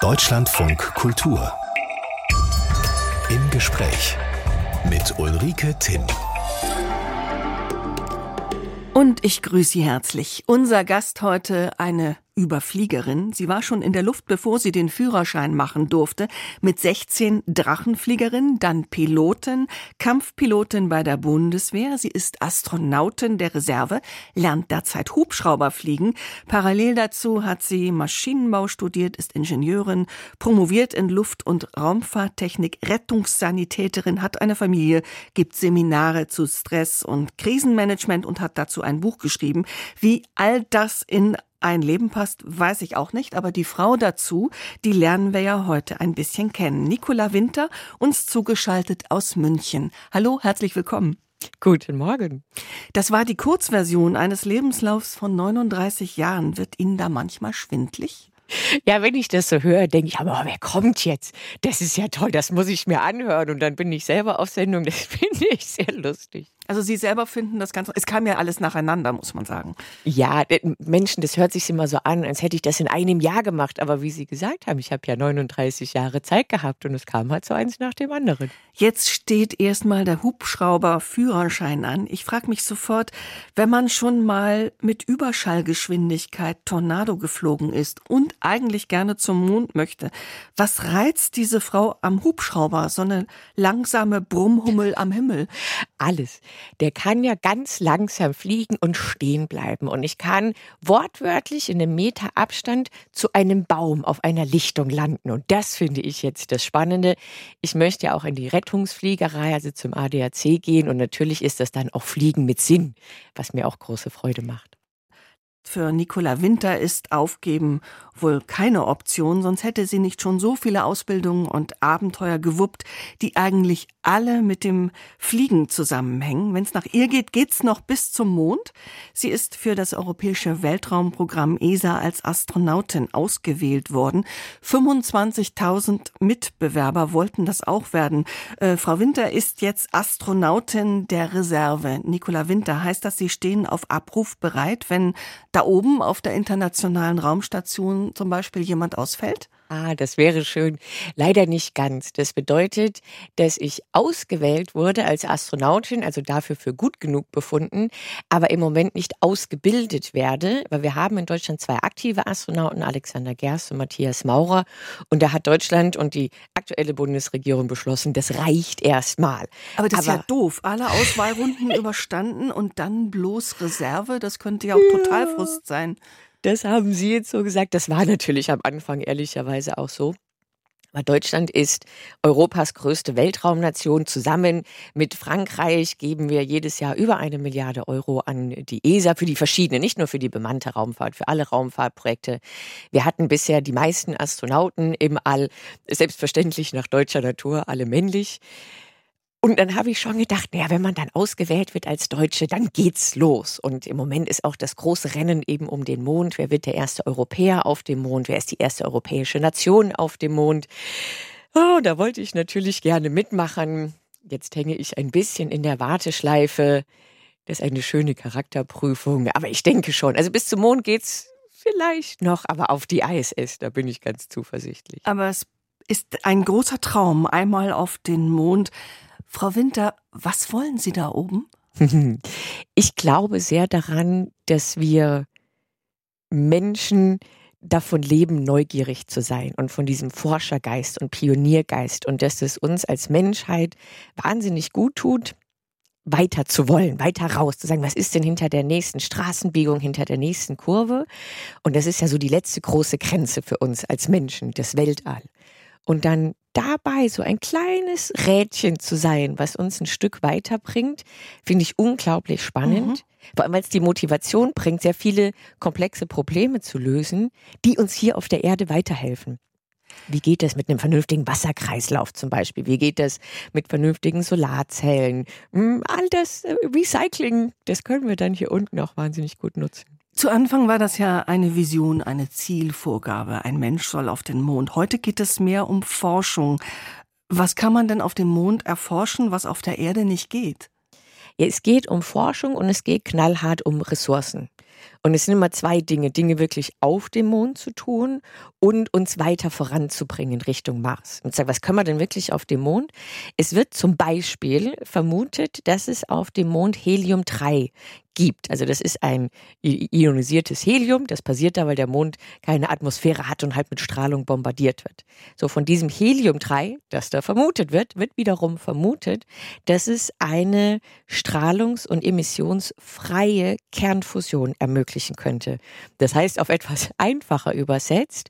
Deutschlandfunk Kultur. Im Gespräch mit Ulrike Timm. Und ich grüße Sie herzlich. Unser Gast heute eine Überfliegerin. Sie war schon in der Luft, bevor sie den Führerschein machen durfte. Mit 16 Drachenfliegerin, dann Pilotin, Kampfpilotin bei der Bundeswehr. Sie ist Astronautin der Reserve, lernt derzeit Hubschrauber fliegen. Parallel dazu hat sie Maschinenbau studiert, ist Ingenieurin, promoviert in Luft- und Raumfahrttechnik, Rettungssanitäterin, hat eine Familie, gibt Seminare zu Stress- und Krisenmanagement und hat dazu ein Buch geschrieben. Wie all das in ein Leben passt, weiß ich auch nicht, aber die Frau dazu, die lernen wir ja heute ein bisschen kennen. Nicola Winter, uns zugeschaltet aus München. Hallo, herzlich willkommen. Guten Morgen. Das war die Kurzversion eines Lebenslaufs von 39 Jahren. Wird Ihnen da manchmal schwindlig? Ja, wenn ich das so höre, denke ich, aber wer kommt jetzt? Das ist ja toll, das muss ich mir anhören. Und dann bin ich selber auf Sendung. Das finde ich sehr lustig. Also Sie selber finden das Ganze, es kam ja alles nacheinander, muss man sagen. Ja, Menschen, das hört sich immer so an, als hätte ich das in einem Jahr gemacht. Aber wie Sie gesagt haben, ich habe ja 39 Jahre Zeit gehabt und es kam halt so eins nach dem anderen. Jetzt steht erstmal der Hubschrauber-Führerschein an. Ich frage mich sofort, wenn man schon mal mit Überschallgeschwindigkeit Tornado geflogen ist und eigentlich gerne zum Mond möchte, was reizt diese Frau am Hubschrauber, so eine langsame Brummhummel am Himmel? Alles. Der kann ja ganz langsam fliegen und stehen bleiben. Und ich kann wortwörtlich in einem Meter Abstand zu einem Baum auf einer Lichtung landen. Und das finde ich jetzt das Spannende. Ich möchte ja auch in die Rettungsfliegerei, also zum ADAC gehen. Und natürlich ist das dann auch Fliegen mit Sinn, was mir auch große Freude macht. Für Nicola Winter ist Aufgeben wohl keine Option, sonst hätte sie nicht schon so viele Ausbildungen und Abenteuer gewuppt, die eigentlich alle mit dem Fliegen zusammenhängen. Wenn es nach ihr geht, geht's noch bis zum Mond. Sie ist für das Europäische Weltraumprogramm ESA als Astronautin ausgewählt worden. 25.000 Mitbewerber wollten das auch werden. Frau Winter ist jetzt Astronautin der Reserve. Nicola Winter, heißt das, Sie stehen auf Abruf bereit, wenn da oben auf der internationalen Raumstation zum Beispiel jemand ausfällt? Das wäre schön. Leider nicht ganz. Das bedeutet, dass ich ausgewählt wurde als Astronautin, also dafür für gut genug befunden, aber im Moment nicht ausgebildet werde, weil wir haben in Deutschland 2 aktive Astronauten, Alexander Gerst und Matthias Maurer. Und da hat Deutschland und die aktuelle Bundesregierung beschlossen, das reicht erstmal. Aber das ist ja doof. Alle Auswahlrunden überstanden und dann bloß Reserve, das könnte ja auch total Frust sein. Das haben Sie jetzt so gesagt. Das war natürlich am Anfang ehrlicherweise auch so. Aber Deutschland ist Europas größte Weltraumnation. Zusammen mit Frankreich geben wir jedes Jahr über 1 Milliarde Euro an die ESA für die verschiedenen, nicht nur für die bemannte Raumfahrt, für alle Raumfahrtprojekte. Wir hatten bisher die meisten Astronauten im All, selbstverständlich nach deutscher Natur, alle männlich. Und dann habe ich schon gedacht, wenn man dann ausgewählt wird als Deutsche, dann geht's los. Und im Moment ist auch das große Rennen eben um den Mond. Wer wird der erste Europäer auf dem Mond? Wer ist die erste europäische Nation auf dem Mond? Da wollte ich natürlich gerne mitmachen. Jetzt hänge ich ein bisschen in der Warteschleife. Das ist eine schöne Charakterprüfung. Aber ich denke schon, also bis zum Mond geht's vielleicht noch, aber auf die ISS, da bin ich ganz zuversichtlich. Aber es ist ein großer Traum, einmal auf den Mond. Frau Winter, was wollen Sie da oben? Ich glaube sehr daran, dass wir Menschen davon leben, neugierig zu sein und von diesem Forschergeist und Pioniergeist und dass es uns als Menschheit wahnsinnig gut tut, weiter zu wollen, weiter raus, zu sagen, was ist denn hinter der nächsten Straßenbiegung, hinter der nächsten Kurve? Und das ist ja so die letzte große Grenze für uns als Menschen, das Weltall. Und dann dabei so ein kleines Rädchen zu sein, was uns ein Stück weiterbringt, finde ich unglaublich spannend. Vor allem, weil es die Motivation bringt, sehr viele komplexe Probleme zu lösen, die uns hier auf der Erde weiterhelfen. Wie geht das mit einem vernünftigen Wasserkreislauf zum Beispiel? Wie geht das mit vernünftigen Solarzellen? All das Recycling, das können wir dann hier unten auch wahnsinnig gut nutzen. Zu Anfang war das ja eine Vision, eine Zielvorgabe. Ein Mensch soll auf den Mond. Heute geht es mehr um Forschung. Was kann man denn auf dem Mond erforschen, was auf der Erde nicht geht? Ja, es geht um Forschung und es geht knallhart um Ressourcen. Und es sind immer zwei Dinge wirklich auf dem Mond zu tun und uns weiter voranzubringen in Richtung Mars. Und sagen, was können wir denn wirklich auf dem Mond? Es wird zum Beispiel vermutet, dass es auf dem Mond Helium-3 gibt. Also das ist ein ionisiertes Helium. Das passiert da, weil der Mond keine Atmosphäre hat und halt mit Strahlung bombardiert wird. So, von diesem Helium-3, das da vermutet wird wiederum vermutet, dass es eine strahlungs- und emissionsfreie Kernfusion ermöglichen könnte. Das heißt, auf etwas einfacher übersetzt,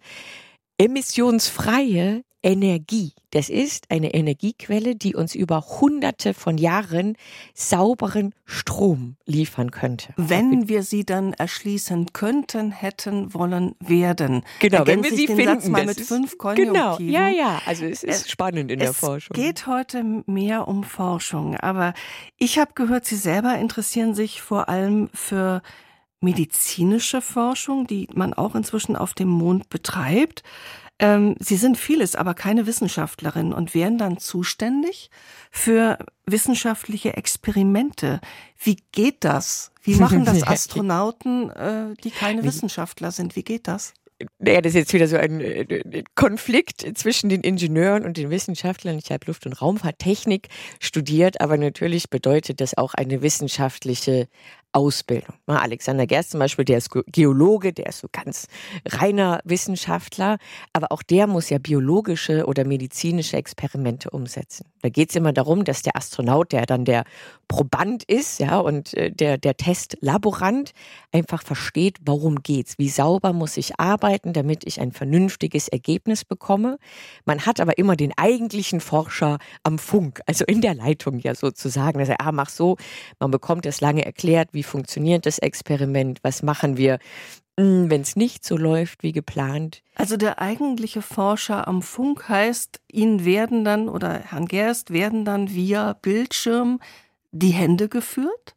emissionsfreie Energie. Das ist eine Energiequelle, die uns über Hunderte von Jahren sauberen Strom liefern könnte. Wenn wir sie dann erschließen könnten, hätten, wollen, werden. Genau, wenn wir sie den finden. Satz mal mit 5 Konjunktiven. Genau, ja. Also es ist spannend in der Forschung. Es geht heute mehr um Forschung. Aber ich habe gehört, Sie selber interessieren sich vor allem für medizinische Forschung, die man auch inzwischen auf dem Mond betreibt. Sie sind vieles, aber keine Wissenschaftlerin und wären dann zuständig für wissenschaftliche Experimente. Wie geht das? Wie machen das Astronauten, die keine Wissenschaftler sind? Wie geht das? Naja, das ist jetzt wieder so ein Konflikt zwischen den Ingenieuren und den Wissenschaftlern. Ich habe Luft- und Raumfahrttechnik studiert, aber natürlich bedeutet das auch eine wissenschaftliche Ausbildung. Alexander Gerst zum Beispiel, der ist Geologe, der ist so ganz reiner Wissenschaftler, aber auch der muss ja biologische oder medizinische Experimente umsetzen. Da geht es immer darum, dass der Astronaut, der dann der Proband ist, ja, und der Testlaborant einfach versteht, worum geht's, wie sauber muss ich arbeiten, damit ich ein vernünftiges Ergebnis bekomme. Man hat aber immer den eigentlichen Forscher am Funk, also in der Leitung ja sozusagen. Also, mach so, man bekommt das lange erklärt, wie funktioniert das Experiment, was machen wir, wenn es nicht so läuft wie geplant. Also der eigentliche Forscher am Funk heißt, Ihnen werden dann, oder Herrn Gerst werden dann via Bildschirm die Hände geführt?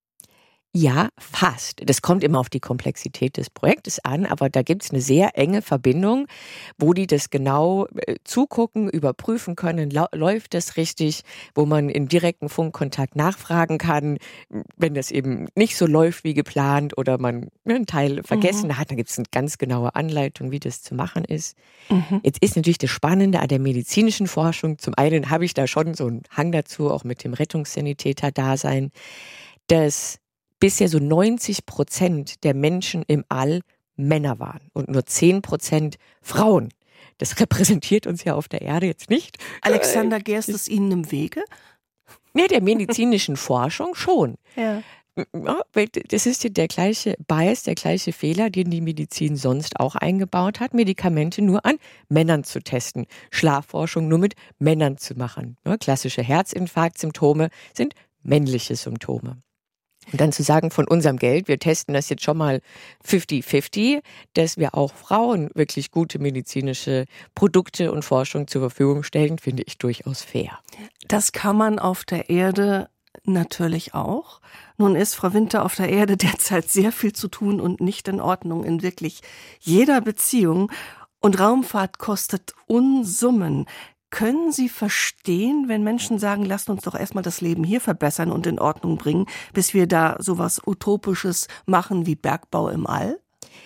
Ja, fast. Das kommt immer auf die Komplexität des Projektes an, aber da gibt es eine sehr enge Verbindung, wo die das genau zugucken, überprüfen können, läuft das richtig, wo man in direkten Funkkontakt nachfragen kann, wenn das eben nicht so läuft wie geplant oder man einen Teil vergessen hat, dann gibt es eine ganz genaue Anleitung, wie das zu machen ist. Jetzt ist natürlich das Spannende an der medizinischen Forschung, zum einen habe ich da schon so einen Hang dazu, auch mit dem Rettungssanitäter-Dasein, dass bisher so 90% der Menschen im All Männer waren und nur 10% Frauen. Das repräsentiert uns ja auf der Erde jetzt nicht. Alexander Gerst ist Ihnen im Wege? Ja, der medizinischen Forschung schon. Ja. Das ist ja der gleiche Bias, der gleiche Fehler, den die Medizin sonst auch eingebaut hat, Medikamente nur an Männern zu testen, Schlafforschung nur mit Männern zu machen. Klassische Herzinfarktsymptome sind männliche Symptome. Und dann zu sagen, von unserem Geld, wir testen das jetzt schon mal 50-50, dass wir auch Frauen wirklich gute medizinische Produkte und Forschung zur Verfügung stellen, finde ich durchaus fair. Das kann man auf der Erde natürlich auch. Nun ist, Frau Winter, auf der Erde derzeit sehr viel zu tun und nicht in Ordnung in wirklich jeder Beziehung. Und Raumfahrt kostet Unsummen. Können Sie verstehen, wenn Menschen sagen, lasst uns doch erstmal das Leben hier verbessern und in Ordnung bringen, bis wir da sowas Utopisches machen wie Bergbau im All?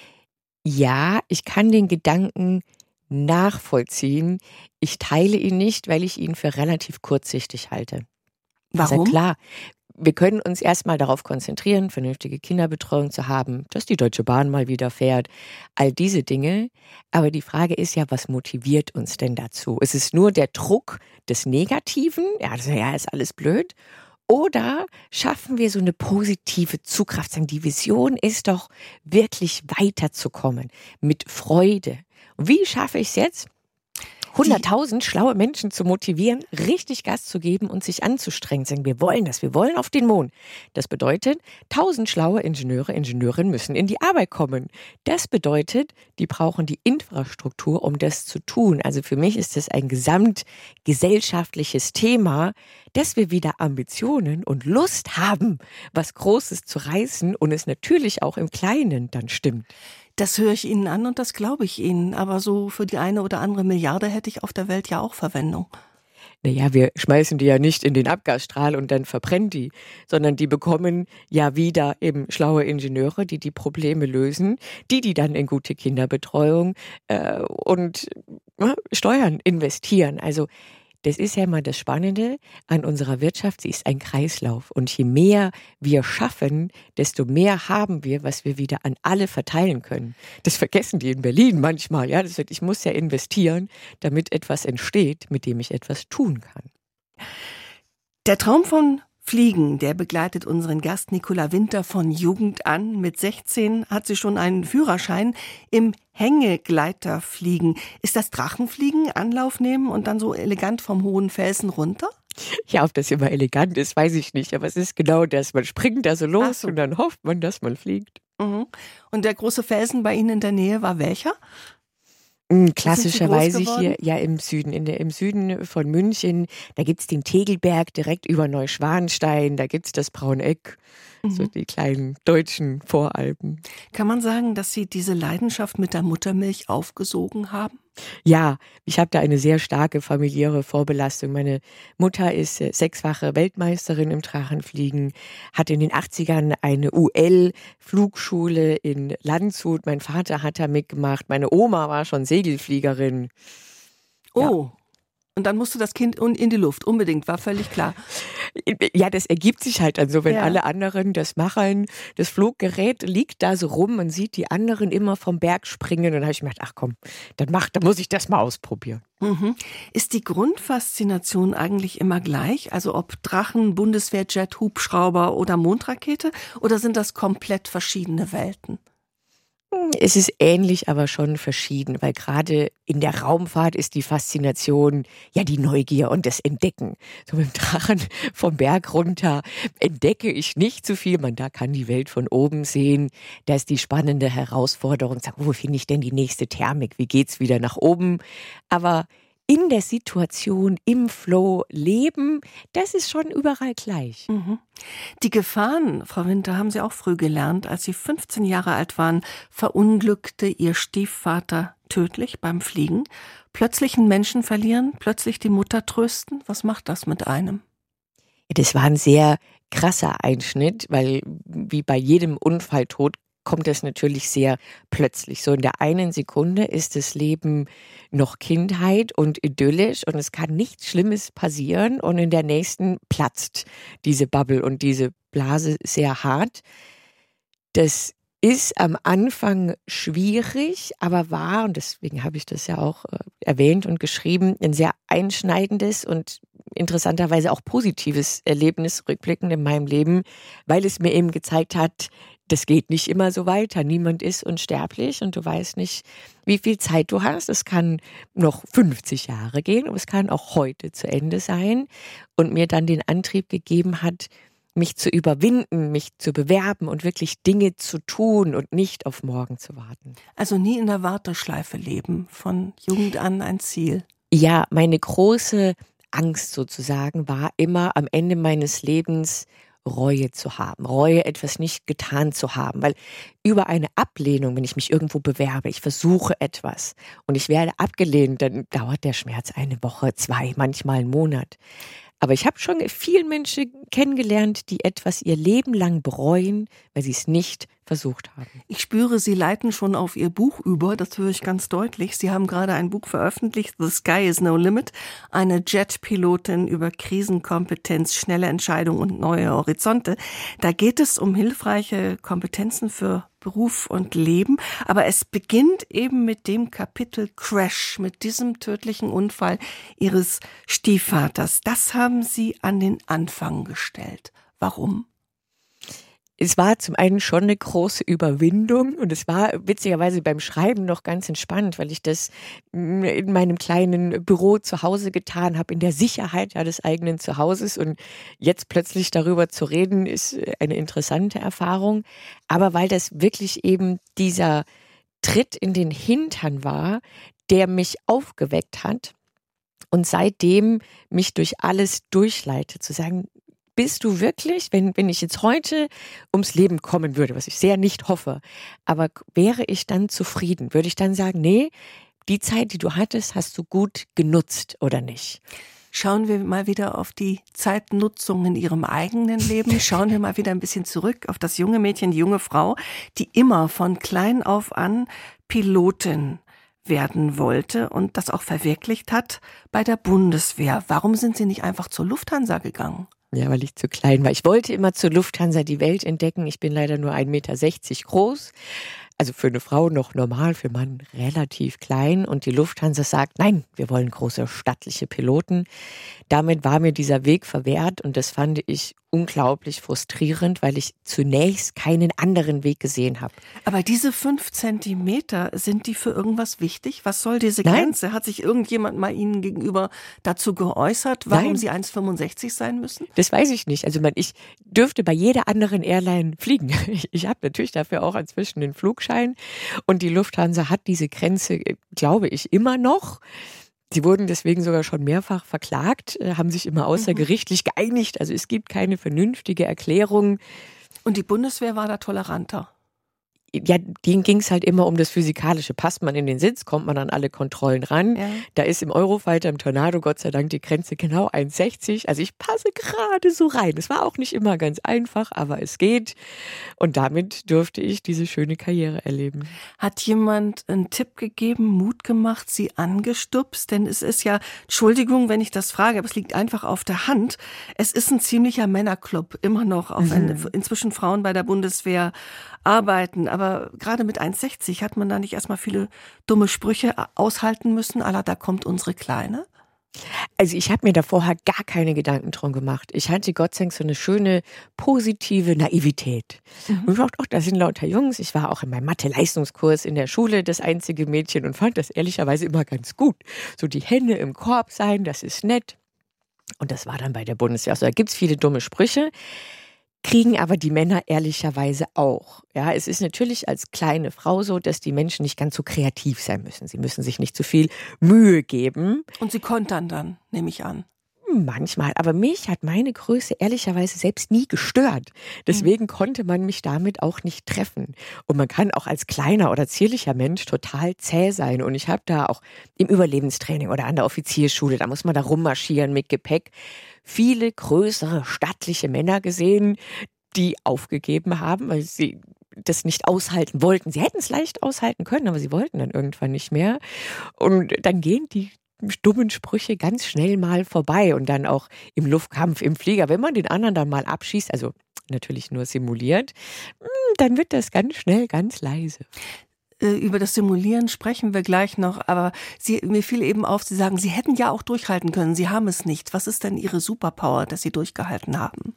Ja, ich kann den Gedanken nachvollziehen. Ich teile ihn nicht, weil ich ihn für relativ kurzsichtig halte. Warum? Also klar, wir können uns erstmal darauf konzentrieren, vernünftige Kinderbetreuung zu haben, dass die Deutsche Bahn mal wieder fährt, all diese Dinge. Aber die Frage ist ja, was motiviert uns denn dazu? Ist es nur der Druck des Negativen? Ja, ist alles blöd. Oder schaffen wir so eine positive Zugkraft? Sagen, die Vision ist doch, wirklich weiterzukommen mit Freude. Und wie schaffe ich es jetzt? 100.000 schlaue Menschen zu motivieren, richtig Gas zu geben und sich anzustrengen. Sagen, wir wollen das, wir wollen auf den Mond. Das bedeutet, 1.000 schlaue Ingenieurinnen müssen in die Arbeit kommen. Das bedeutet, die brauchen die Infrastruktur, um das zu tun. Also für mich ist das ein gesamtgesellschaftliches Thema, dass wir wieder Ambitionen und Lust haben, was Großes zu reißen und es natürlich auch im Kleinen dann stimmt. Das höre ich Ihnen an und das glaube ich Ihnen. Aber so für die eine oder andere Milliarde hätte ich auf der Welt ja auch Verwendung. Naja, wir schmeißen die ja nicht in den Abgasstrahl und dann verbrennen die, sondern die bekommen ja wieder eben schlaue Ingenieure, die die Probleme lösen, die dann in gute Kinderbetreuung und Steuern investieren. Also das ist ja immer das Spannende an unserer Wirtschaft. Sie ist ein Kreislauf. Und je mehr wir schaffen, desto mehr haben wir, was wir wieder an alle verteilen können. Das vergessen die in Berlin manchmal. Ja, das heißt, ich muss ja investieren, damit etwas entsteht, mit dem ich etwas tun kann. Der Traum von Fliegen, der begleitet unseren Gast Nicola Winter von Jugend an. Mit 16 hat sie schon einen Führerschein im Hängegleiterfliegen. Ist das Drachenfliegen, Anlauf nehmen und dann so elegant vom hohen Felsen runter? Ja, ob das immer elegant ist, weiß ich nicht. Aber es ist genau das. Man springt da so los und dann hofft man, dass man fliegt. Mhm. Und der große Felsen bei Ihnen in der Nähe war welcher? Klassischerweise hier ja im Süden. Im Süden von München, da gibt's den Tegelberg direkt über Neuschwanstein, da gibt's das Brauneck, so die kleinen deutschen Voralpen. Kann man sagen, dass Sie diese Leidenschaft mit der Muttermilch aufgesogen haben? Ja, ich habe da eine sehr starke familiäre Vorbelastung. Meine Mutter ist 6-fache Weltmeisterin im Drachenfliegen, hat in den 80ern eine UL-Flugschule in Landshut. Mein Vater hat da mitgemacht. Meine Oma war schon Segelfliegerin. Oh, ja. Und dann musste das Kind in die Luft, unbedingt, war völlig klar. Ja, das ergibt sich halt dann so, wenn alle anderen das machen. Das Fluggerät liegt da so rum, man sieht die anderen immer vom Berg springen. Und dann habe ich mir gedacht, ach komm, dann muss ich das mal ausprobieren. Mhm. Ist die Grundfaszination eigentlich immer gleich? Also ob Drachen, Bundeswehrjet, Hubschrauber oder Mondrakete? Oder sind das komplett verschiedene Welten? Es ist ähnlich, aber schon verschieden, weil gerade in der Raumfahrt ist die Faszination ja die Neugier und das Entdecken. So mit dem Drachen vom Berg runter entdecke ich nicht so viel. Da kann die Welt von oben sehen. Da ist die spannende Herausforderung. Wo finde ich denn die nächste Thermik? Wie geht's wieder nach oben? Aber in der Situation, im Flow leben, das ist schon überall gleich. Mhm. Die Gefahren, Frau Winter, haben Sie auch früh gelernt. Als Sie 15 Jahre alt waren, verunglückte Ihr Stiefvater tödlich beim Fliegen. Plötzlich einen Menschen verlieren, plötzlich die Mutter trösten. Was macht das mit einem? Das war ein sehr krasser Einschnitt, weil wie bei jedem Unfalltod kommt das natürlich sehr plötzlich. So in der einen Sekunde ist das Leben noch Kindheit und idyllisch und es kann nichts Schlimmes passieren und in der nächsten platzt diese Bubble und diese Blase sehr hart. Das ist am Anfang schwierig, aber war, und deswegen habe ich das ja auch erwähnt und geschrieben, ein sehr einschneidendes und interessanterweise auch positives Erlebnis rückblickend in meinem Leben, weil es mir eben gezeigt hat, das geht nicht immer so weiter. Niemand ist unsterblich und du weißt nicht, wie viel Zeit du hast. Es kann noch 50 Jahre gehen, aber es kann auch heute zu Ende sein. Und mir dann den Antrieb gegeben hat, mich zu überwinden, mich zu bewerben und wirklich Dinge zu tun und nicht auf morgen zu warten. Also nie in der Warteschleife leben, von Jugend an ein Ziel. Ja, meine große Angst sozusagen war immer am Ende meines Lebens Reue zu haben, Reue, etwas nicht getan zu haben, weil über eine Ablehnung, wenn ich mich irgendwo bewerbe, ich versuche etwas und ich werde abgelehnt, dann dauert der Schmerz eine Woche, 2, manchmal einen Monat. Aber ich habe schon viele Menschen kennengelernt, die etwas ihr Leben lang bereuen, weil sie es nicht versucht haben. Ich spüre, Sie leiten schon auf Ihr Buch über, das höre ich ganz deutlich. Sie haben gerade ein Buch veröffentlicht, The Sky is no Limit, eine Jetpilotin über Krisenkompetenz, schnelle Entscheidungen und neue Horizonte. Da geht es um hilfreiche Kompetenzen für Beruf und Leben, aber es beginnt eben mit dem Kapitel Crash, mit diesem tödlichen Unfall Ihres Stiefvaters. Das haben Sie an den Anfang gestellt. Warum? Es war zum einen schon eine große Überwindung und es war witzigerweise beim Schreiben noch ganz entspannt, weil ich das in meinem kleinen Büro zu Hause getan habe, in der Sicherheit des eigenen Zuhauses, und jetzt plötzlich darüber zu reden, ist eine interessante Erfahrung, aber weil das wirklich eben dieser Tritt in den Hintern war, der mich aufgeweckt hat und seitdem mich durch alles durchleitet, zu sagen, bist du wirklich, wenn ich jetzt heute ums Leben kommen würde, was ich sehr nicht hoffe, aber wäre ich dann zufrieden? Würde ich dann sagen, nee, die Zeit, die du hattest, hast du gut genutzt oder nicht? Schauen wir mal wieder auf die Zeitnutzung in ihrem eigenen Leben. Schauen wir mal wieder ein bisschen zurück auf das junge Mädchen, die junge Frau, die immer von klein auf an Pilotin werden wollte und das auch verwirklicht hat bei der Bundeswehr. Warum sind Sie nicht einfach zur Lufthansa gegangen? Ja, weil ich zu klein war. Ich wollte immer zur Lufthansa die Welt entdecken. Ich bin leider nur 1,60 Meter groß. Also für eine Frau noch normal, für einen Mann relativ klein. Und die Lufthansa sagt, nein, wir wollen große, stattliche Piloten. Damit war mir dieser Weg verwehrt und das fand ich unglaublich frustrierend, weil ich zunächst keinen anderen Weg gesehen habe. Aber diese 5 Zentimeter, sind die für irgendwas wichtig? Was soll diese Nein. Grenze? Hat sich irgendjemand mal Ihnen gegenüber dazu geäußert, warum Nein. Sie 1,65 sein müssen? Das weiß ich nicht. Also ich dürfte bei jeder anderen Airline fliegen. Ich habe natürlich dafür auch inzwischen den Flugschein und die Lufthansa hat diese Grenze, glaube ich, immer noch. Sie wurden deswegen sogar schon mehrfach verklagt, haben sich immer außergerichtlich geeinigt. Also es gibt keine vernünftige Erklärung. Und die Bundeswehr war da toleranter? Ja, denen ging es halt immer um das Physikalische. Passt man in den Sitz, kommt man an alle Kontrollen ran. Ja. Da ist im Eurofighter, im Tornado, Gott sei Dank, die Grenze genau 1,60. Also ich passe gerade so rein. Es war auch nicht immer ganz einfach, aber es geht. Und damit durfte ich diese schöne Karriere erleben. Hat jemand einen Tipp gegeben, Mut gemacht, Sie angestupst? Denn es ist ja, Entschuldigung, wenn ich das frage, aber es liegt einfach auf der Hand. Es ist ein ziemlicher Männerclub, immer noch, auch wenn inzwischen Frauen bei der Bundeswehr arbeiten. Aber gerade mit 1,60 hat man da nicht erstmal viele dumme Sprüche aushalten müssen, à la, da kommt unsere Kleine? Also ich habe mir da vorher gar keine Gedanken drum gemacht. Ich hatte Gott sei Dank so eine schöne, positive Naivität. Und ich dachte, ach, da sind lauter Jungs. Ich war auch in meinem Mathe-Leistungskurs in der Schule das einzige Mädchen und fand das ehrlicherweise immer ganz gut. So die Hände im Korb sein, das ist nett. Und das war dann bei der Bundeswehr. Also da gibt's viele dumme Sprüche. Kriegen aber die Männer ehrlicherweise auch. Ja, es ist natürlich als kleine Frau so, dass die Menschen nicht ganz so kreativ sein müssen. Sie müssen sich nicht zu viel Mühe geben. Und Sie kontern dann, nehme ich an. Manchmal, aber mich hat meine Größe ehrlicherweise selbst nie gestört. Deswegen konnte man mich damit auch nicht treffen. Und man kann auch als kleiner oder zierlicher Mensch total zäh sein. Und ich habe da auch im Überlebenstraining oder an der Offiziersschule, da muss man da rummarschieren mit Gepäck, viele größere, stattliche Männer gesehen, die aufgegeben haben, weil sie das nicht aushalten wollten. Sie hätten es leicht aushalten können, aber sie wollten dann irgendwann nicht mehr. Und dann gehen die dummen Sprüche ganz schnell mal vorbei und dann auch im Luftkampf, im Flieger. Wenn man den anderen dann mal abschießt, also natürlich nur simuliert, dann wird das ganz schnell ganz leise. Über das Simulieren sprechen wir gleich noch, aber mir fiel eben auf, Sie sagen, Sie hätten ja auch durchhalten können, Sie haben es nicht. Was ist denn Ihre Superpower, dass Sie durchgehalten haben?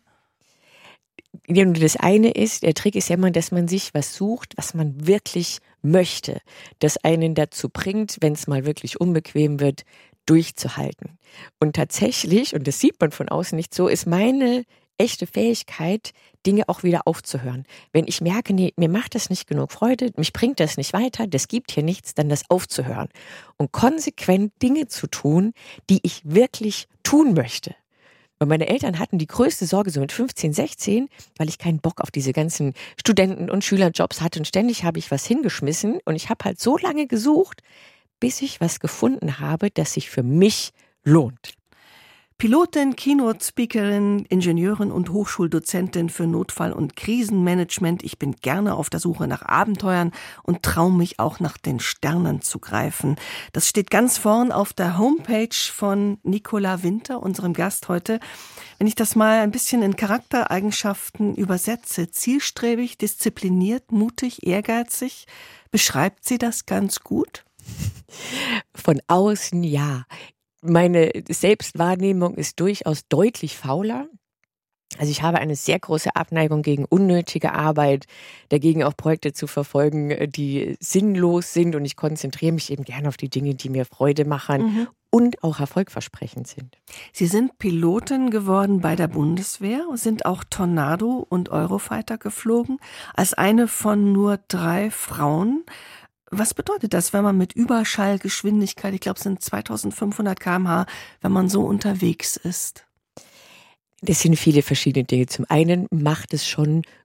Ja, nur das eine ist, der Trick ist ja immer, dass man sich was sucht, was man wirklich möchte. Das einen dazu bringt, wenn es mal wirklich unbequem wird, durchzuhalten. Und tatsächlich, und das sieht man von außen nicht so, ist meine echte Fähigkeit, Dinge auch wieder aufzuhören. Wenn ich merke, nee, mir macht das nicht genug Freude, mich bringt das nicht weiter, das gibt hier nichts, dann das aufzuhören. Und konsequent Dinge zu tun, die ich wirklich tun möchte. Weil meine Eltern hatten die größte Sorge so mit 15, 16, weil ich keinen Bock auf diese ganzen Studenten- und Schülerjobs hatte. Und ständig habe ich was hingeschmissen. Und ich habe halt so lange gesucht, bis ich was gefunden habe, das sich für mich lohnt. Pilotin, Keynote-Speakerin, Ingenieurin und Hochschuldozentin für Notfall- und Krisenmanagement. Ich bin gerne auf der Suche nach Abenteuern und traue mich auch nach den Sternen zu greifen. Das steht ganz vorn auf der Homepage von Nicola Winter, unserem Gast heute. Wenn ich das mal ein bisschen in Charaktereigenschaften übersetze, zielstrebig, diszipliniert, mutig, ehrgeizig, beschreibt sie das ganz gut? Von außen ja. Meine Selbstwahrnehmung ist durchaus deutlich fauler. Also ich habe eine sehr große Abneigung gegen unnötige Arbeit, dagegen auch Projekte zu verfolgen, die sinnlos sind. Und ich konzentriere mich eben gerne auf die Dinge, die mir Freude machen und auch erfolgversprechend sind. Sie sind Pilotin geworden bei der Bundeswehr, sind auch Tornado und Eurofighter geflogen, als eine von nur 3 Frauen. Was bedeutet das, wenn man mit Überschallgeschwindigkeit, ich glaube es sind 2500 km/h, wenn man so unterwegs ist? Das sind viele verschiedene Dinge. Zum einen macht es schon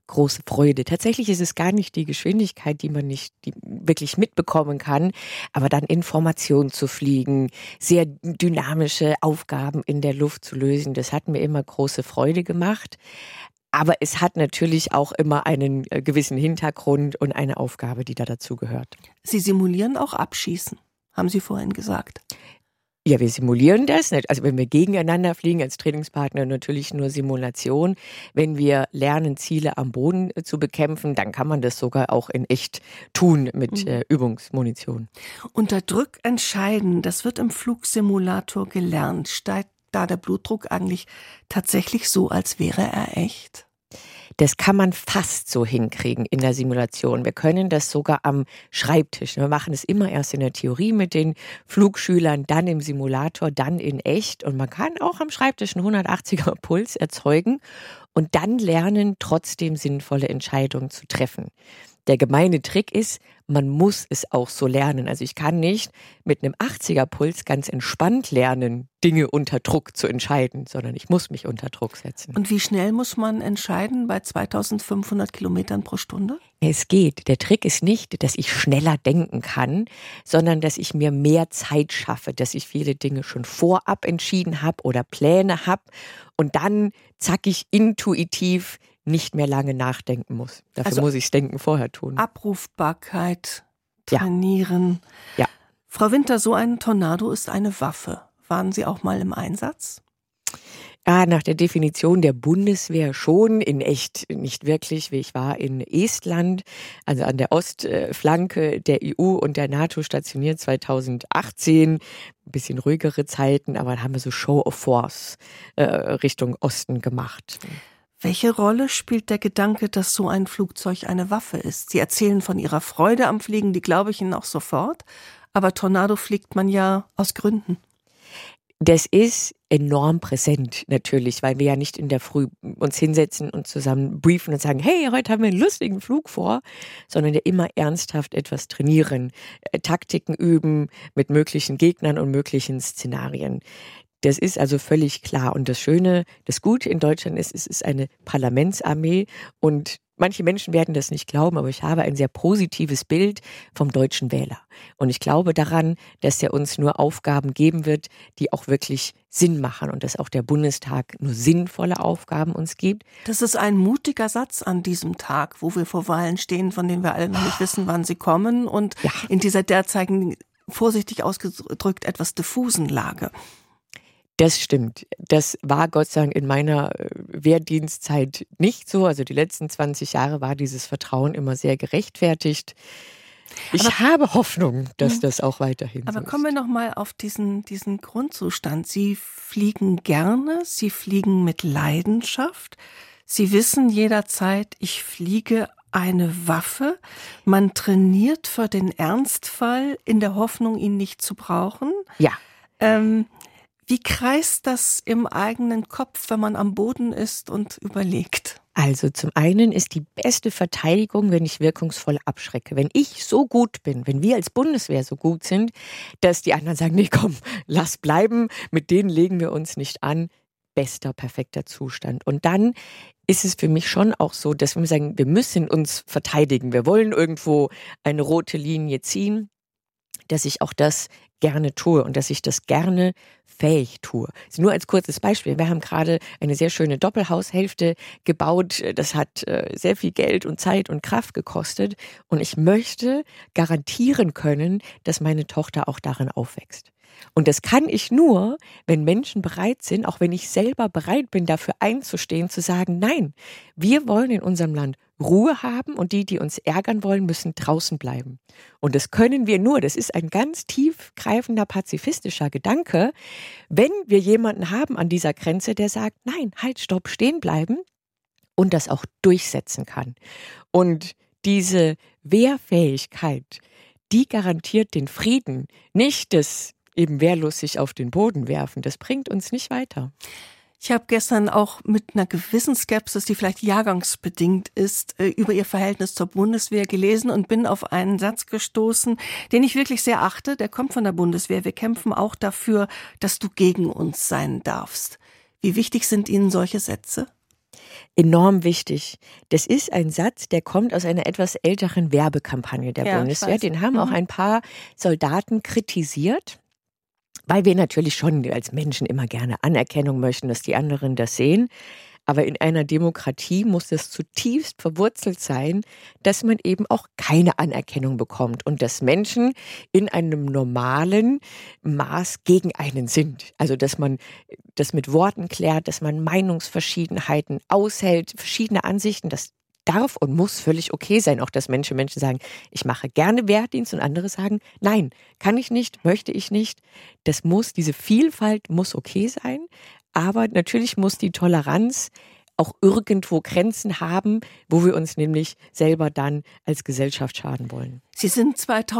große Freude. Tatsächlich ist es gar nicht die Geschwindigkeit, die man nicht wirklich mitbekommen kann, aber dann Informationen zu fliegen, sehr dynamische Aufgaben in der Luft zu lösen, das hat mir immer große Freude gemacht. Aber es hat natürlich auch immer einen gewissen Hintergrund und eine Aufgabe, die da dazu gehört. Sie simulieren auch Abschießen, haben Sie vorhin gesagt. Ja, wir simulieren das. Also wenn wir gegeneinander fliegen als Trainingspartner, natürlich nur Simulation. Wenn wir lernen, Ziele am Boden zu bekämpfen, dann kann man das sogar auch in echt tun mit Übungsmunition. Unter Druck entscheiden, das wird im Flugsimulator gelernt. Steigt da der Blutdruck eigentlich tatsächlich so, als wäre er echt? Das kann man fast so hinkriegen in der Simulation. Wir können das sogar am Schreibtisch. Wir machen es immer erst in der Theorie mit den Flugschülern, dann im Simulator, dann in echt. Und man kann auch am Schreibtisch einen 180er Puls erzeugen und dann lernen, trotzdem sinnvolle Entscheidungen zu treffen. Der gemeine Trick ist, man muss es auch so lernen. Also ich kann nicht mit einem 80er Puls ganz entspannt lernen, Dinge unter Druck zu entscheiden, sondern ich muss mich unter Druck setzen. Und wie schnell muss man entscheiden bei 2500 Kilometern pro Stunde? Es geht. Der Trick ist nicht, dass ich schneller denken kann, sondern dass ich mir mehr Zeit schaffe, dass ich viele Dinge schon vorab entschieden habe oder Pläne habe und dann zackig intuitiv nicht mehr lange nachdenken muss. Dafür muss ich das Denken vorher tun. Abrufbarkeit, trainieren. Ja. Frau Winter, so ein Tornado ist eine Waffe. Waren Sie auch mal im Einsatz? Ja, nach der Definition der Bundeswehr schon, in echt nicht wirklich. Ich war in Estland, also an der Ostflanke der EU und der NATO stationiert 2018. Ein bisschen ruhigere Zeiten, aber dann haben wir so Show of Force Richtung Osten gemacht. Welche Rolle spielt der Gedanke, dass so ein Flugzeug eine Waffe ist? Sie erzählen von Ihrer Freude am Fliegen, die glaube ich Ihnen auch sofort. Aber Tornado fliegt man ja aus Gründen. Das ist enorm präsent natürlich, weil wir ja nicht in der Früh uns hinsetzen und zusammen briefen und sagen, hey, heute haben wir einen lustigen Flug vor, sondern ja immer ernsthaft etwas trainieren, Taktiken üben mit möglichen Gegnern und möglichen Szenarien. Das ist also völlig klar. Und das Schöne, das Gute in Deutschland ist, es ist eine Parlamentsarmee und manche Menschen werden das nicht glauben, aber ich habe ein sehr positives Bild vom deutschen Wähler. Und ich glaube daran, dass er uns nur Aufgaben geben wird, die auch wirklich Sinn machen und dass auch der Bundestag nur sinnvolle Aufgaben uns gibt. Das ist ein mutiger Satz an diesem Tag, wo wir vor Wahlen stehen, von denen wir alle noch nicht wissen, wann sie kommen und in dieser derzeitigen, vorsichtig ausgedrückt, etwas diffusen Lage. Das stimmt. Das war Gott sei Dank in meiner Wehrdienstzeit nicht so. Also die letzten 20 Jahre war dieses Vertrauen immer sehr gerechtfertigt. Ich habe Hoffnung, dass das auch weiterhin so ist. Aber kommen wir noch mal auf diesen Grundzustand. Sie fliegen gerne, Sie fliegen mit Leidenschaft. Sie wissen jederzeit, ich fliege eine Waffe. Man trainiert für den Ernstfall in der Hoffnung, ihn nicht zu brauchen. Ja. Wie kreist das im eigenen Kopf, wenn man am Boden ist und überlegt? Also zum einen ist die beste Verteidigung, wenn ich wirkungsvoll abschrecke. Wenn ich so gut bin, wenn wir als Bundeswehr so gut sind, dass die anderen sagen, nee komm, lass bleiben, mit denen legen wir uns nicht an. Bester, perfekter Zustand. Und dann ist es für mich schon auch so, dass wir sagen, wir müssen uns verteidigen. Wir wollen irgendwo eine rote Linie ziehen, dass ich auch das gerne tue und dass ich das gerne fähig tue. Nur als kurzes Beispiel. Wir haben gerade eine sehr schöne Doppelhaushälfte gebaut. Das hat sehr viel Geld und Zeit und Kraft gekostet. Und ich möchte garantieren können, dass meine Tochter auch darin aufwächst. Und das kann ich nur, wenn Menschen bereit sind, auch wenn ich selber bereit bin, dafür einzustehen, zu sagen, nein, wir wollen in unserem Land Ruhe haben und die uns ärgern wollen, müssen draußen bleiben. Und das können wir nur, das ist ein ganz tiefgreifender pazifistischer Gedanke, wenn wir jemanden haben an dieser Grenze, der sagt, nein, halt, stopp, stehen bleiben und das auch durchsetzen kann. Und diese Wehrfähigkeit, die garantiert den Frieden, nicht das eben wehrlos sich auf den Boden werfen. Das bringt uns nicht weiter. Ich habe gestern auch mit einer gewissen Skepsis, die vielleicht jahrgangsbedingt ist, über Ihr Verhältnis zur Bundeswehr gelesen und bin auf einen Satz gestoßen, den ich wirklich sehr achte. Der kommt von der Bundeswehr. Wir kämpfen auch dafür, dass du gegen uns sein darfst. Wie wichtig sind Ihnen solche Sätze? Enorm wichtig. Das ist ein Satz, der kommt aus einer etwas älteren Werbekampagne der Bundeswehr. Den haben auch ein paar Soldaten kritisiert, weil wir natürlich schon als Menschen immer gerne Anerkennung möchten, dass die anderen das sehen. Aber in einer Demokratie muss es zutiefst verwurzelt sein, dass man eben auch keine Anerkennung bekommt und dass Menschen in einem normalen Maß gegen einen sind. Also dass man das mit Worten klärt, dass man Meinungsverschiedenheiten aushält, verschiedene Ansichten, das darf und muss völlig okay sein. Auch dass Menschen sagen, ich mache gerne Wehrdienst und andere sagen, nein, kann ich nicht, möchte ich nicht. Diese Vielfalt muss okay sein. Aber natürlich muss die Toleranz auch irgendwo Grenzen haben, wo wir uns nämlich selber dann als Gesellschaft schaden wollen. Sie sind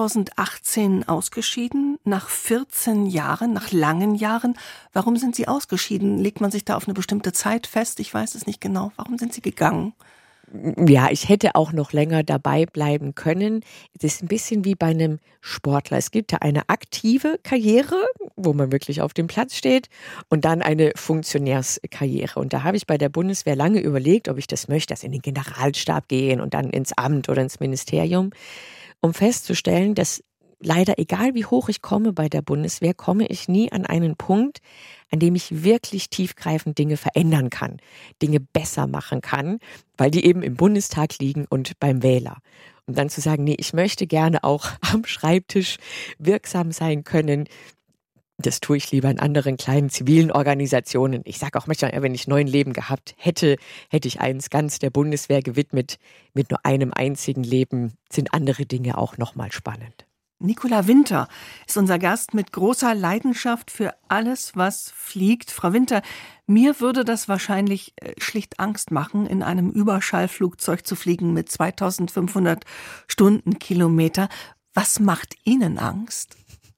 2018 ausgeschieden, nach 14 Jahren, nach langen Jahren. Warum sind Sie ausgeschieden? Legt man sich da auf eine bestimmte Zeit fest? Ich weiß es nicht genau. Warum sind Sie gegangen? Ja, ich hätte auch noch länger dabei bleiben können. Es ist ein bisschen wie bei einem Sportler. Es gibt ja eine aktive Karriere, wo man wirklich auf dem Platz steht, und dann eine Funktionärskarriere. Und da habe ich bei der Bundeswehr lange überlegt, ob ich das möchte, dass in den Generalstab gehen und dann ins Amt oder ins Ministerium, um festzustellen, dass leider, egal wie hoch ich komme bei der Bundeswehr, komme ich nie an einen Punkt, an dem ich wirklich tiefgreifend Dinge verändern kann, Dinge besser machen kann, weil die eben im Bundestag liegen und beim Wähler. Und dann zu sagen, nee, ich möchte gerne auch am Schreibtisch wirksam sein können, das tue ich lieber in anderen kleinen zivilen Organisationen. Ich sage auch manchmal, wenn ich 9 Leben gehabt hätte, hätte ich eins ganz der Bundeswehr gewidmet. Mit nur einem einzigen Leben sind andere Dinge auch nochmal spannend. Nicola Winter ist unser Gast mit großer Leidenschaft für alles, was fliegt. Frau Winter, mir würde das wahrscheinlich schlicht Angst machen, in einem Überschallflugzeug zu fliegen mit 2500 Stundenkilometer. Was macht Ihnen Angst?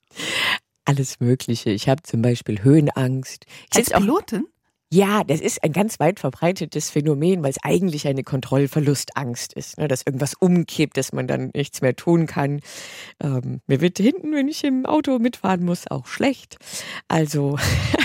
Alles Mögliche. Ich habe zum Beispiel Höhenangst. Als Pilotin? Ja, das ist ein ganz weit verbreitetes Phänomen, weil es eigentlich eine Kontrollverlustangst ist, ne, dass irgendwas umkippt, dass man dann nichts mehr tun kann. Mir wird hinten, wenn ich im Auto mitfahren muss, auch schlecht. Also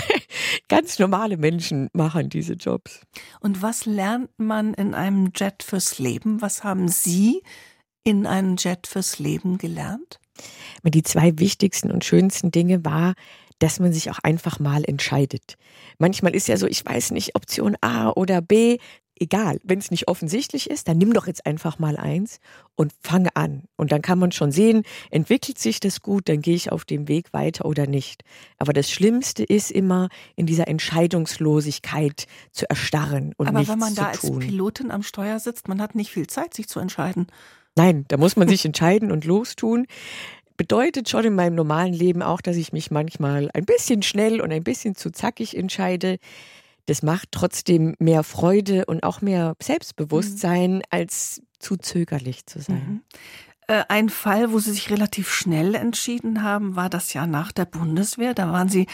ganz normale Menschen machen diese Jobs. Und was lernt man in einem Jet fürs Leben? Was haben Sie in einem Jet fürs Leben gelernt? Die 2 wichtigsten und schönsten Dinge war, dass man sich auch einfach mal entscheidet. Manchmal ist ja so, ich weiß nicht, Option A oder B, egal. Wenn es nicht offensichtlich ist, dann nimm doch jetzt einfach mal eins und fang an. Und dann kann man schon sehen, entwickelt sich das gut, dann gehe ich auf dem Weg weiter oder nicht. Aber das Schlimmste ist immer, in dieser Entscheidungslosigkeit zu erstarren und nichts zu tun. Aber wenn man da als Pilotin am Steuer sitzt, man hat nicht viel Zeit, sich zu entscheiden. Nein, da muss man sich entscheiden und lostun. Bedeutet schon in meinem normalen Leben auch, dass ich mich manchmal ein bisschen schnell und ein bisschen zu zackig entscheide. Das macht trotzdem mehr Freude und auch mehr Selbstbewusstsein, als zu zögerlich zu sein. Ein Fall, wo Sie sich relativ schnell entschieden haben, war das Jahr nach der Bundeswehr. Da waren Sie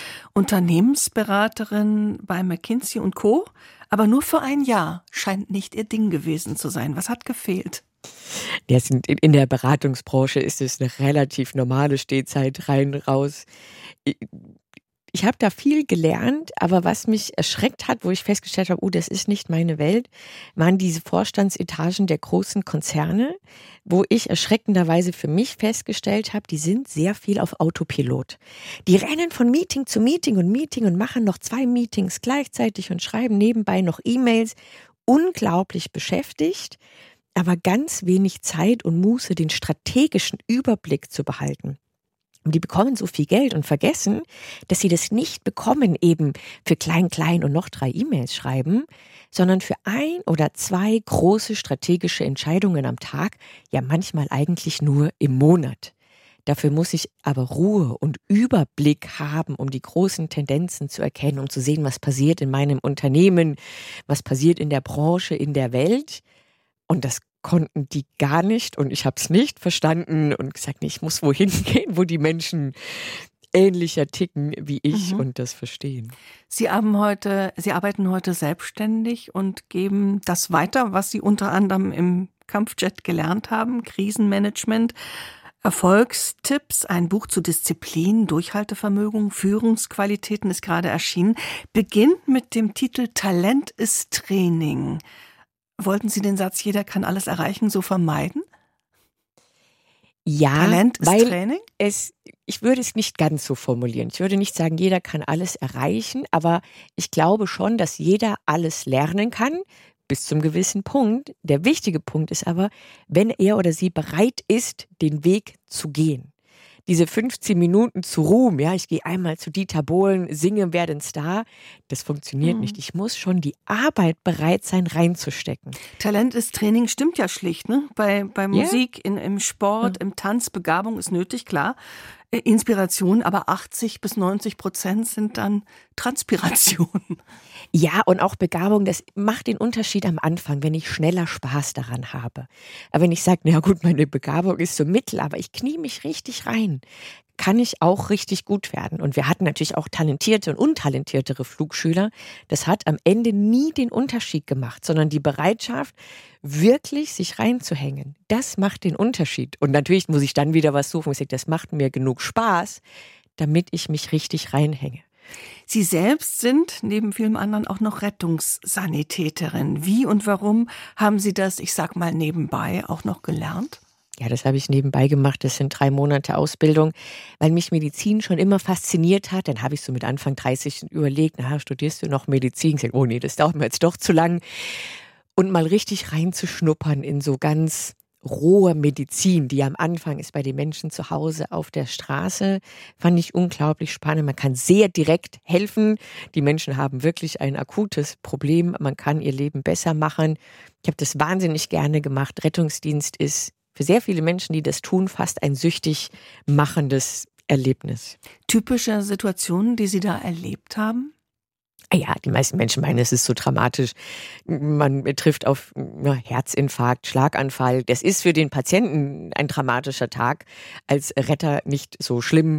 Unternehmensberaterin bei McKinsey & Co., aber nur für ein Jahr. Scheint nicht Ihr Ding gewesen zu sein. Was hat gefehlt? In der Beratungsbranche ist es eine relativ normale Stehzeit, rein, raus. Ich habe da viel gelernt, aber was mich erschreckt hat, wo ich festgestellt habe, das ist nicht meine Welt, waren diese Vorstandsetagen der großen Konzerne, wo ich erschreckenderweise für mich festgestellt habe, die sind sehr viel auf Autopilot. Die rennen von Meeting zu Meeting und machen noch 2 Meetings gleichzeitig und schreiben nebenbei noch E-Mails, unglaublich beschäftigt, aber ganz wenig Zeit und Muße, den strategischen Überblick zu behalten. Und die bekommen so viel Geld und vergessen, dass sie das nicht bekommen eben für klein und noch 3 E-Mails schreiben, sondern für 1 oder 2 große strategische Entscheidungen am Tag, ja manchmal eigentlich nur im Monat. Dafür muss ich aber Ruhe und Überblick haben, um die großen Tendenzen zu erkennen, um zu sehen, was passiert in meinem Unternehmen, was passiert in der Branche, in der Welt. Und das konnten die gar nicht und ich habe es nicht verstanden und gesagt, nee, ich muss wohin gehen, wo die Menschen ähnlicher ticken wie ich und das verstehen. Sie arbeiten heute selbstständig und geben das weiter, was Sie unter anderem im Kampfjet gelernt haben, Krisenmanagement. Erfolgstipps, ein Buch zu Disziplin, Durchhaltevermögen, Führungsqualitäten ist gerade erschienen, beginnt mit dem Titel Talent ist Training. Wollten Sie den Satz, jeder kann alles erreichen, so vermeiden? Ja, Talent ist weil Training? ich würde es nicht ganz so formulieren. Ich würde nicht sagen, jeder kann alles erreichen, aber ich glaube schon, dass jeder alles lernen kann, bis zum gewissen Punkt. Der wichtige Punkt ist aber, wenn er oder sie bereit ist, den Weg zu gehen. Diese 15 Minuten zu Ruhm, ja, ich gehe einmal zu Dieter Bohlen, singe, werde ein Star, das funktioniert nicht. Ich muss schon die Arbeit bereit sein, reinzustecken. Talent ist Training stimmt ja schlicht, ne? Bei Musik, im Sport, im Tanz, Begabung ist nötig, klar. Inspiration, aber 80-90% sind dann Transpiration. Ja, und auch Begabung, das macht den Unterschied am Anfang, wenn ich schneller Spaß daran habe. Aber wenn ich sage, na gut, meine Begabung ist so mittel, aber ich knie mich richtig rein, kann ich auch richtig gut werden. Und wir hatten natürlich auch talentierte und untalentiertere Flugschüler. Das hat am Ende nie den Unterschied gemacht, sondern die Bereitschaft, wirklich sich reinzuhängen. Das macht den Unterschied. Und natürlich muss ich dann wieder was suchen, wo ich sage, das macht mir genug Spaß, damit ich mich richtig reinhänge. Sie selbst sind neben vielem anderen auch noch Rettungssanitäterin. Wie und warum haben Sie das, ich sag mal nebenbei, auch noch gelernt? Ja, das habe ich nebenbei gemacht. Das sind 3 Monate Ausbildung, weil mich Medizin schon immer fasziniert hat. Dann habe ich so mit Anfang 30 überlegt, studierst du noch Medizin? Ich sage, oh nee, das dauert mir jetzt doch zu lang. Und mal richtig reinzuschnuppern in so ganz rohe Medizin, die am Anfang ist bei den Menschen zu Hause auf der Straße, fand ich unglaublich spannend. Man kann sehr direkt helfen. Die Menschen haben wirklich ein akutes Problem. Man kann ihr Leben besser machen. Ich habe das wahnsinnig gerne gemacht. Rettungsdienst ist für sehr viele Menschen, die das tun, fast ein süchtig machendes Erlebnis. Typische Situationen, die Sie da erlebt haben? Ja, die meisten Menschen meinen, es ist so dramatisch. Man trifft auf Herzinfarkt, Schlaganfall. Das ist für den Patienten ein dramatischer Tag. Als Retter nicht so schlimm.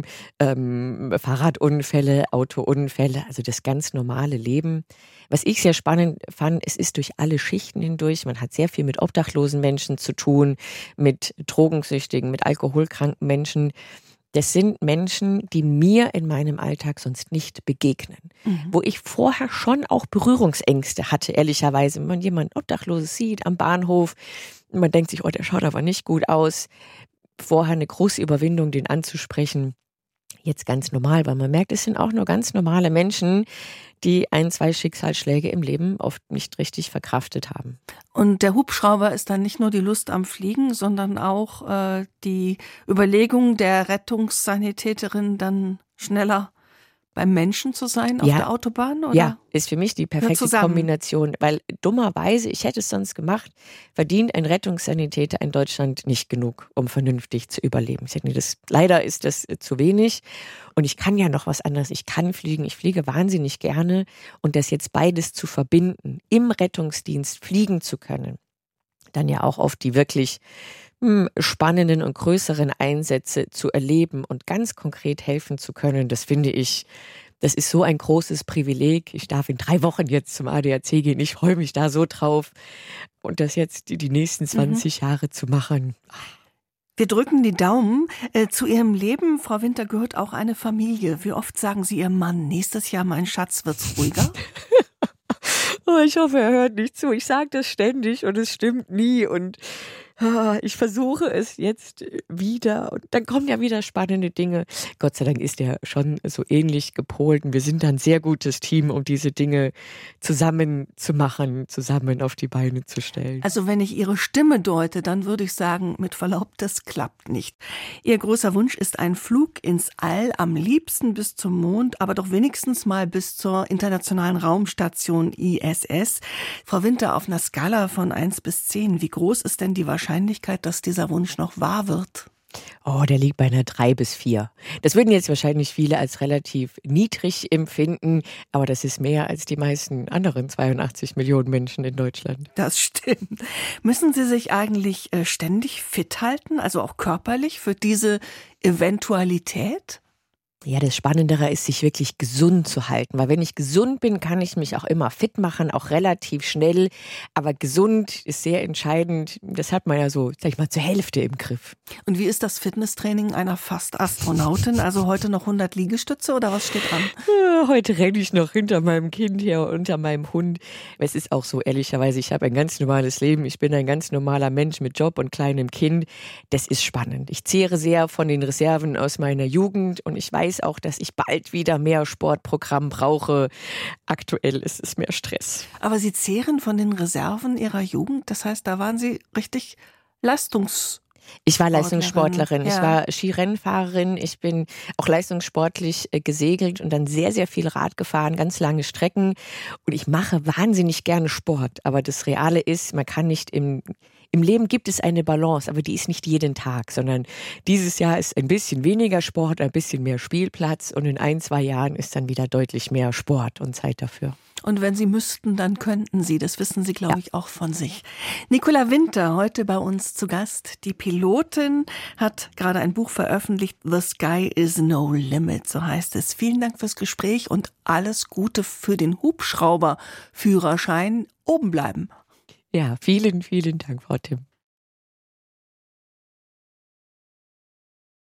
Fahrradunfälle, Autounfälle, also das ganz normale Leben. Was ich sehr spannend fand, es ist durch alle Schichten hindurch. Man hat sehr viel mit obdachlosen Menschen zu tun, mit drogensüchtigen, mit alkoholkranken Menschen. Das sind Menschen, die mir in meinem Alltag sonst nicht begegnen. Wo ich vorher schon auch Berührungsängste hatte, ehrlicherweise. Wenn man jemanden Obdachloses sieht am Bahnhof, man denkt sich, der schaut aber nicht gut aus. Vorher eine große Überwindung, den anzusprechen. Jetzt ganz normal, weil man merkt, es sind auch nur ganz normale Menschen, die 1-2 Schicksalsschläge im Leben oft nicht richtig verkraftet haben. Und der Hubschrauber ist dann nicht nur die Lust am Fliegen, sondern auch die Überlegung der Rettungssanitäterin, dann schneller beim Menschen zu sein auf der Autobahn? Oder? Ja, ist für mich die perfekte Kombination, weil dummerweise, ich hätte es sonst gemacht, verdient ein Rettungssanitäter in Deutschland nicht genug, um vernünftig zu überleben. Ich sage, leider ist das zu wenig und ich kann ja noch was anderes. Ich kann fliegen, ich fliege wahnsinnig gerne und das jetzt beides zu verbinden, im Rettungsdienst fliegen zu können, dann ja auch auf die wirklich spannenden und größeren Einsätze zu erleben und ganz konkret helfen zu können, das finde ich, das ist so ein großes Privileg. Ich darf in 3 Wochen jetzt zum ADAC gehen. Ich freue mich da so drauf. Und das jetzt die nächsten 20 Jahre zu machen. Wir drücken die Daumen. Zu Ihrem Leben, Frau Winter, gehört auch eine Familie. Wie oft sagen Sie Ihrem Mann, nächstes Jahr, mein Schatz, wird's ruhiger? Ich hoffe, er hört nicht zu. Ich sage das ständig und es stimmt nie. Und ich versuche es jetzt wieder und dann kommen ja wieder spannende Dinge. Gott sei Dank ist er schon so ähnlich gepolt und wir sind ein sehr gutes Team, um diese Dinge zusammen zu machen, zusammen auf die Beine zu stellen. Also wenn ich Ihre Stimme deute, dann würde ich sagen, mit Verlaub, das klappt nicht. Ihr großer Wunsch ist ein Flug ins All, am liebsten bis zum Mond, aber doch wenigstens mal bis zur internationalen Raumstation ISS. Frau Winter, auf einer Skala von 1 bis 10, wie groß ist denn die Wahrscheinlichkeit, dass dieser Wunsch noch wahr wird? Der liegt bei einer 3 bis 4. Das würden jetzt wahrscheinlich viele als relativ niedrig empfinden, aber das ist mehr als die meisten anderen 82 Millionen Menschen in Deutschland. Das stimmt. Müssen Sie sich eigentlich ständig fit halten, also auch körperlich, für diese Eventualität? Ja, das Spannendere ist, sich wirklich gesund zu halten. Weil wenn ich gesund bin, kann ich mich auch immer fit machen, auch relativ schnell. Aber gesund ist sehr entscheidend. Das hat man ja so, sag ich mal, zur Hälfte im Griff. Und wie ist das Fitnesstraining einer Fast-Astronautin? Also heute noch 100 Liegestütze oder was steht an? Heute renne ich noch hinter meinem Kind her, unter meinem Hund. Es ist auch so, ehrlicherweise, ich habe ein ganz normales Leben. Ich bin ein ganz normaler Mensch mit Job und kleinem Kind. Das ist spannend. Ich zehre sehr von den Reserven aus meiner Jugend und ich weiß auch, dass ich bald wieder mehr Sportprogramm brauche. Aktuell ist es mehr Stress. Aber Sie zehren von den Reserven Ihrer Jugend, das heißt, da waren Sie richtig Ich war Leistungssportlerin, Ja. Ich war Skirennfahrerin, ich bin auch leistungssportlich gesegelt und dann sehr, sehr viel Rad gefahren, ganz lange Strecken. Und ich mache wahnsinnig gerne Sport. Aber das Reale ist, man kann nicht im Leben gibt es eine Balance, aber die ist nicht jeden Tag, sondern dieses Jahr ist ein bisschen weniger Sport, ein bisschen mehr Spielplatz und in 1-2 Jahren ist dann wieder deutlich mehr Sport und Zeit dafür. Und wenn Sie müssten, dann könnten Sie. Das wissen Sie, glaube ich, auch von sich. Nicola Winter, heute bei uns zu Gast. Die Pilotin hat gerade ein Buch veröffentlicht, The Sky is no limit, so heißt es. Vielen Dank fürs Gespräch und alles Gute für den Hubschrauberführerschein. Oben bleiben. Ja, vielen, vielen Dank, Frau Timm.